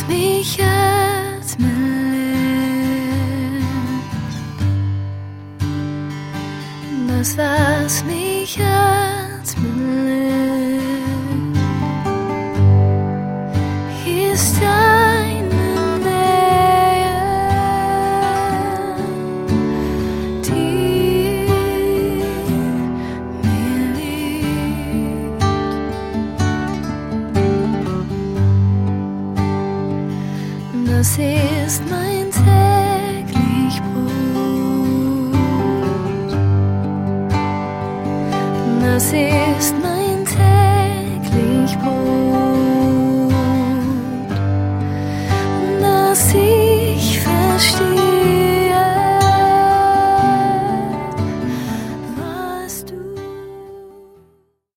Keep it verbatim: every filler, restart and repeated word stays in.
mich jetzt belebt, das, was mich jetzt belebt, ist deine Nähe, die mir liegt. Das ist mein täglich Brot, das ist mein